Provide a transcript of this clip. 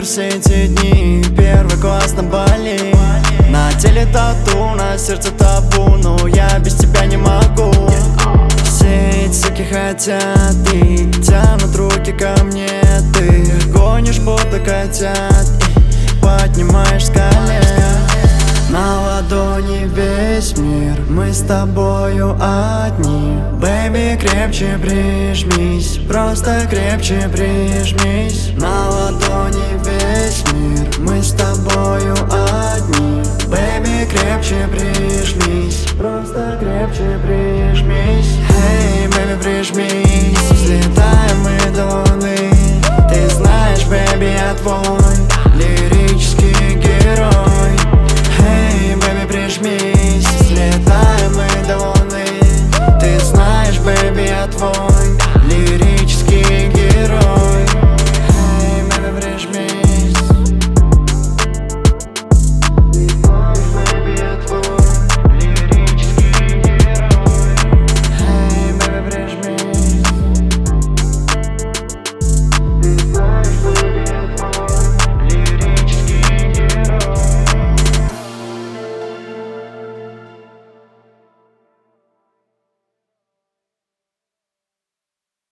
все эти дни. Первый класс на Бали, на теле тату, на сердце табу, но я без тебя не могу. Все эти суки хотят и тянут руки ко мне. Ты гонишь будто котят и поднимаешь с колен. На ладони весь мир, мы с тобою одни. Бэйби, крепче прижмись, просто крепче прижмись. На ладони весь мир, мы с тобою одни. Бэйби, крепче прижмись, просто крепче прижмись. Эй, бэйби, прижмись, взлетай